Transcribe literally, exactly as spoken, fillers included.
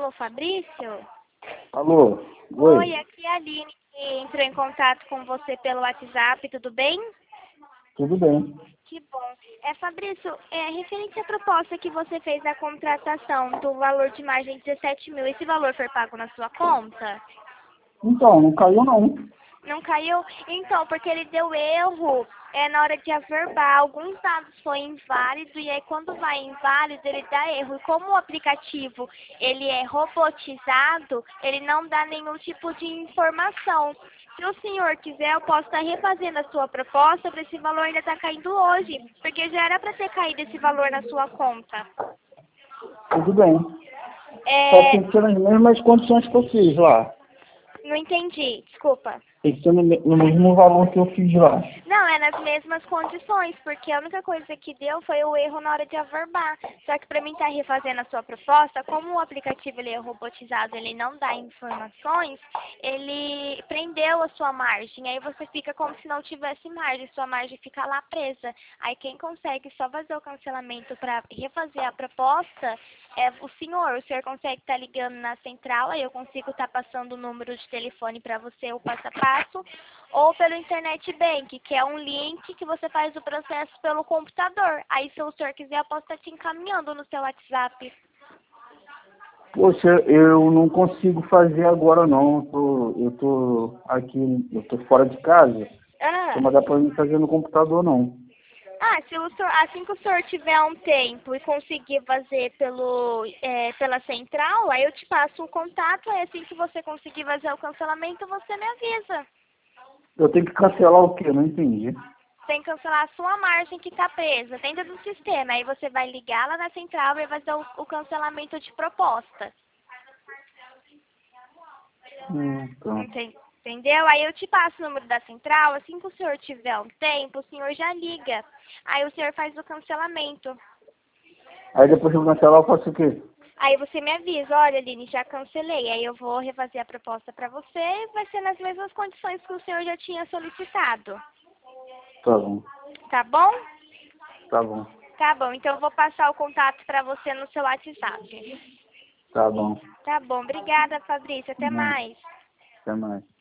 Alô, Fabrício? Alô? Oi, Oi? aqui é a Aline, que entrou em contato com você pelo WhatsApp, tudo bem? Tudo bem. Que bom. É, Fabrício, é, referente à proposta que você fez da contratação do valor de margem de dezessete mil, esse valor foi pago na sua conta? Então, não caiu não. Não caiu? Então, porque ele deu erro é, na hora de averbar. Alguns dados foi inválido e aí quando vai inválido ele dá erro. E como o aplicativo ele é robotizado, ele não dá nenhum tipo de informação. Se o senhor quiser, eu posso estar refazendo a sua proposta para esse valor ainda estar caindo hoje. Porque já era para ter caído esse valor na sua conta. Tudo bem. Só É, tem que ser nas mesmas condições que eu fiz lá. não entendi, desculpa. Tem que ser no, me- no mesmo valor que eu fiz lá. Não, é nas mesmas condições, porque a única coisa que deu foi o erro na hora de averbar. Só que para mim estar refazendo a sua proposta, como o aplicativo ele é robotizado, ele não dá informações, ele prendeu a sua margem. Aí você fica como se não tivesse margem, sua margem fica lá presa. Aí quem consegue só fazer o cancelamento para refazer a proposta é o senhor. O senhor consegue estar ligando na central, aí eu consigo estar passando o número de telefone para você, o passo a passo, ou pelo Internet Bank, que é um link que você faz o processo pelo computador. Aí, se o senhor quiser, eu posso estar te encaminhando no seu WhatsApp. Poxa, eu não consigo fazer agora não. Eu tô, eu tô aqui, eu tô fora de casa. Ah, Então não dá pra mim fazer no computador não. ah se o senhor, assim que o senhor tiver um tempo e conseguir fazer pelo, é, pela central, aí eu te passo o contato, aí assim que você conseguir fazer o cancelamento, você me avisa. Eu tenho que cancelar o quê? Não entendi. Tem que cancelar a sua margem que está presa dentro do sistema. Aí você vai ligar lá na central e vai fazer o, o cancelamento de proposta. Hum, então, Enten- Entendeu? Aí eu te passo o número da central, assim que o senhor tiver um tempo, o senhor já liga. Aí o senhor faz o cancelamento. aí depois que eu cancelar eu faço o quê? Aí você me avisa, olha, Aline, já cancelei. Aí eu vou refazer a proposta para você e vai ser nas mesmas condições que o senhor já tinha solicitado. Tá bom, Tá bom? tá bom, Tá bom, então eu vou passar o contato para você no seu WhatsApp. tá bom. Tá bom, obrigada, Fabrício. Até Não, mais. até mais.